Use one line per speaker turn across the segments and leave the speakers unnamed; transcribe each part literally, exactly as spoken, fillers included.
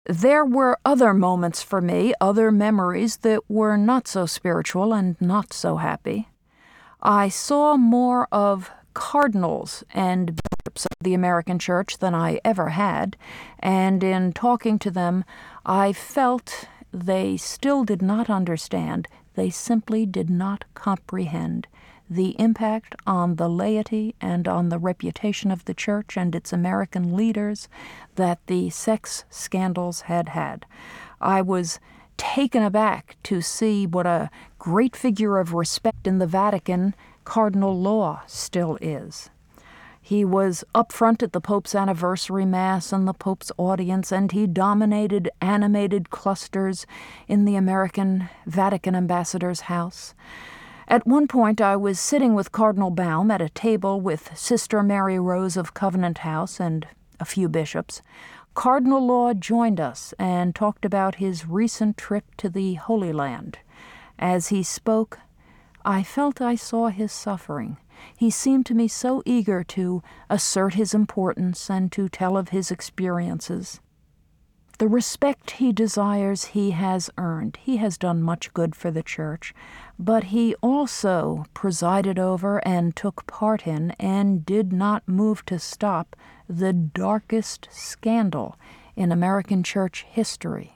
There were other moments for me, other memories that were not so spiritual and not so happy. I saw more of cardinals and bishops of the American Church than I ever had, and in talking to them, I felt they still did not understand, they simply did not comprehend the impact on the laity and on the reputation of the Church and its American leaders that the sex scandals had had. I was taken aback to see what a great figure of respect in the Vatican Cardinal Law still is. He was up front at the Pope's anniversary Mass and the Pope's audience, and he dominated animated clusters in the American Vatican ambassador's house. At one point, I was sitting with Cardinal Baum at a table with Sister Mary Rose of Covenant House and a few bishops. Cardinal Law joined us and talked about his recent trip to the Holy Land. As he spoke, I felt I saw his suffering. He seemed to me so eager to assert his importance and to tell of his experiences. The respect he desires he has earned. He has done much good for the Church, but he also presided over and took part in and did not move to stop the darkest scandal in American Church history.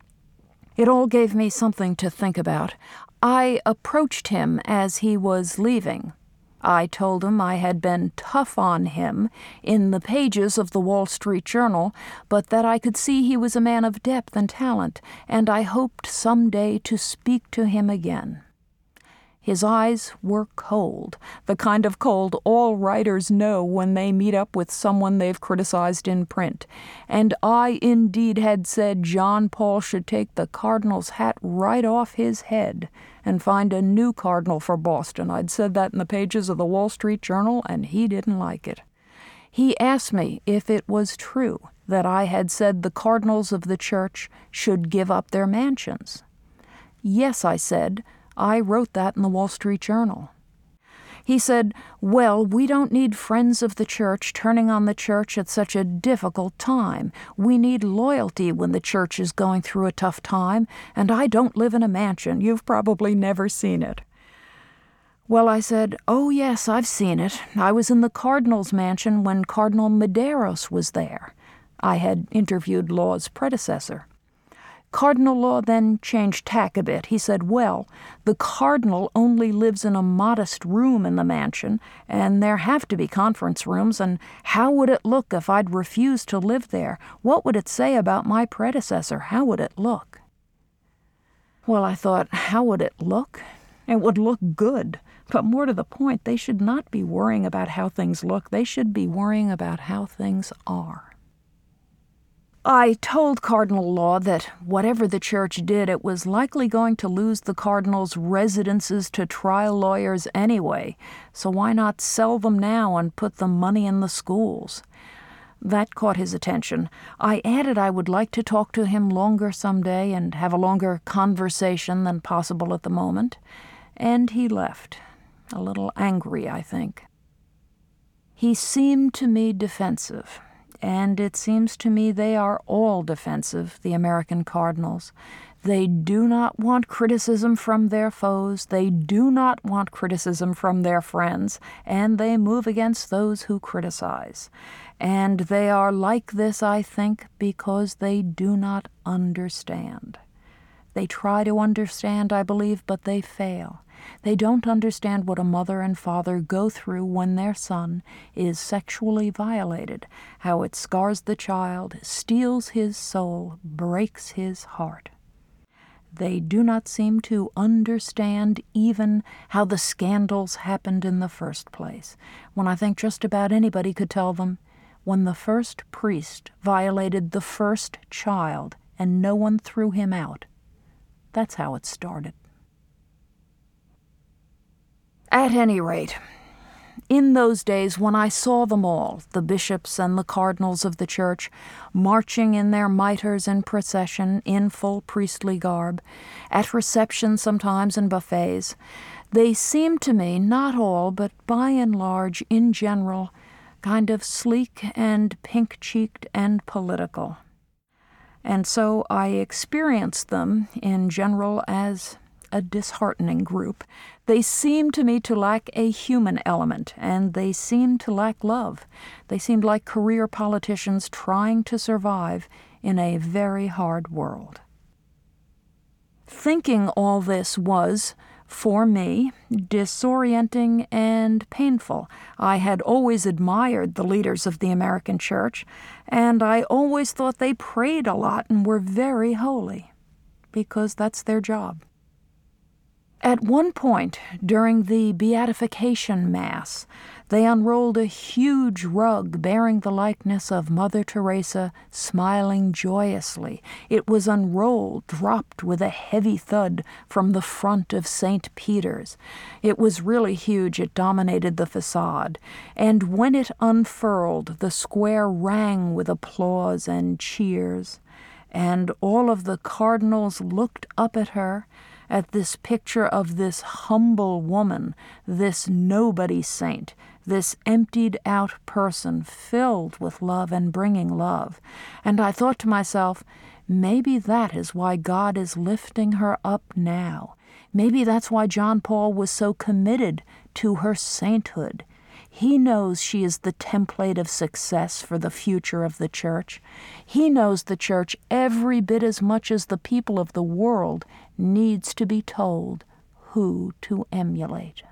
It all gave me something to think about. I approached him as he was leaving. I told him I had been tough on him in the pages of the Wall Street Journal, but that I could see he was a man of depth and talent, and I hoped someday to speak to him again. His eyes were cold, the kind of cold all writers know when they meet up with someone they've criticized in print. And I indeed had said John Paul should take the cardinal's hat right off his head and find a new cardinal for Boston. I'd said that in the pages of the Wall Street Journal, and he didn't like it. He asked me if it was true that I had said the cardinals of the Church should give up their mansions. Yes, I said. I wrote that in the Wall Street Journal. He said, well, we don't need friends of the Church turning on the Church at such a difficult time. We need loyalty when the Church is going through a tough time, and I don't live in a mansion. You've probably never seen it. Well, I said, oh, yes, I've seen it. I was in the Cardinal's mansion when Cardinal Medeiros was there. I had interviewed Law's predecessor. Cardinal Law then changed tack a bit. He said, well, the cardinal only lives in a modest room in the mansion, and there have to be conference rooms, and how would it look if I'd refused to live there? What would it say about my predecessor? How would it look? Well, I thought, how would it look? It would look good. But more to the point, they should not be worrying about how things look. They should be worrying about how things are. I told Cardinal Law that whatever the Church did, it was likely going to lose the cardinals' residences to trial lawyers anyway, so why not sell them now and put the money in the schools? That caught his attention. I added I would like to talk to him longer someday and have a longer conversation than possible at the moment, and he left, a little angry, I think. He seemed to me defensive. And it seems to me they are all defensive, the American cardinals. They do not want criticism from their foes, they do not want criticism from their friends, and they move against those who criticize. And they are like this, I think, because they do not understand. They try to understand, I believe, but they fail. They don't understand what a mother and father go through when their son is sexually violated, how it scars the child, steals his soul, breaks his heart. They do not seem to understand even how the scandals happened in the first place, when I think just about anybody could tell them, when the first priest violated the first child and no one threw him out. That's how it started. At any rate, in those days when I saw them all, the bishops and the cardinals of the Church, marching in their mitres in procession in full priestly garb, at receptions sometimes and buffets, they seemed to me, not all, but by and large, in general, kind of sleek and pink-cheeked and political. And so I experienced them in general as a disheartening group. They seemed to me to lack a human element, and they seemed to lack love. They seemed like career politicians trying to survive in a very hard world. Thinking all this was, for me, disorienting and painful. I had always admired the leaders of the American church, and I always thought they prayed a lot and were very holy, because that's their job. At one point, during the Beatification Mass, they unrolled a huge rug bearing the likeness of Mother Teresa smiling joyously. It was unrolled, dropped with a heavy thud from the front of Saint Peter's. It was really huge. It dominated the facade. And when it unfurled, the square rang with applause and cheers. And all of the cardinals looked up at her, at this picture of this humble woman, this nobody saint, this emptied-out person filled with love and bringing love. And I thought to myself, maybe that is why God is lifting her up now. Maybe that's why John Paul was so committed to her sainthood. He knows she is the template of success for the future of the church. He knows the church every bit as much as the people of the world needs to be told who to emulate.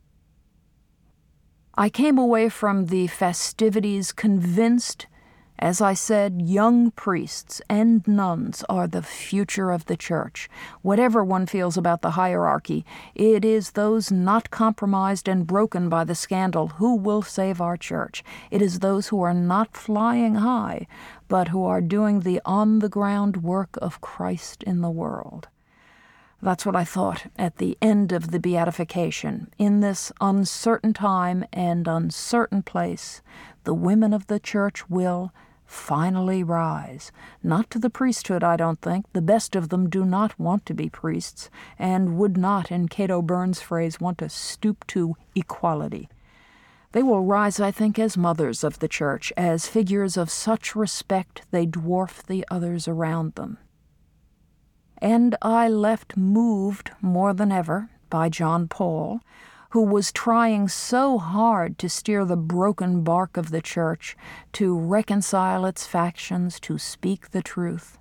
I came away from the festivities convinced, as I said, young priests and nuns are the future of the church. Whatever one feels about the hierarchy, it is those not compromised and broken by the scandal who will save our church. It is those who are not flying high, but who are doing the on-the-ground work of Christ in the world. That's what I thought at the end of the beatification. In this uncertain time and uncertain place, the women of the church will finally rise. Not to the priesthood, I don't think. The best of them do not want to be priests, and would not, in Cato Burns' phrase, want to stoop to equality. They will rise, I think, as mothers of the church, as figures of such respect they dwarf the others around them. And I left moved more than ever by John Paul, who was trying so hard to steer the broken bark of the church, to reconcile its factions, to speak the truth.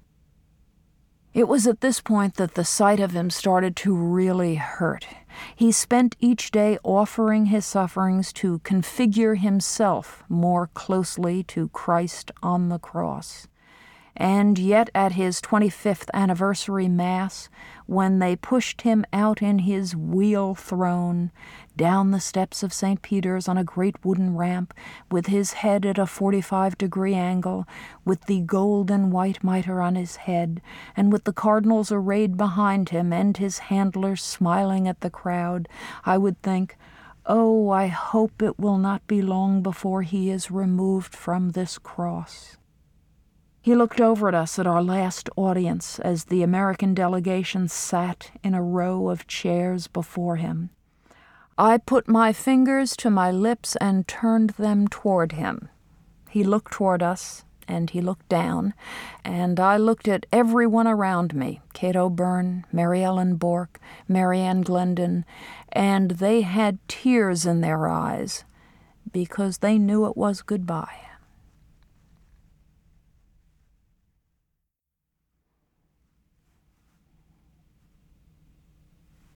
It was at this point that the sight of him started to really hurt. He spent each day offering his sufferings to configure himself more closely to Christ on the cross. And yet at his twenty-fifth anniversary Mass, when they pushed him out in his wheel throne, down the steps of Saint Peter's on a great wooden ramp, with his head at a forty-five degree angle, with the gold and white mitre on his head, and with the cardinals arrayed behind him and his handlers smiling at the crowd, I would think, oh, I hope it will not be long before he is removed from this cross. He looked over at us at our last audience as the American delegation sat in a row of chairs before him. I put my fingers to my lips and turned them toward him. He looked toward us, and he looked down, and I looked at everyone around me, Cato Byrne, Mary Ellen Bourke, Marianne Glendon, and they had tears in their eyes because they knew it was goodbye.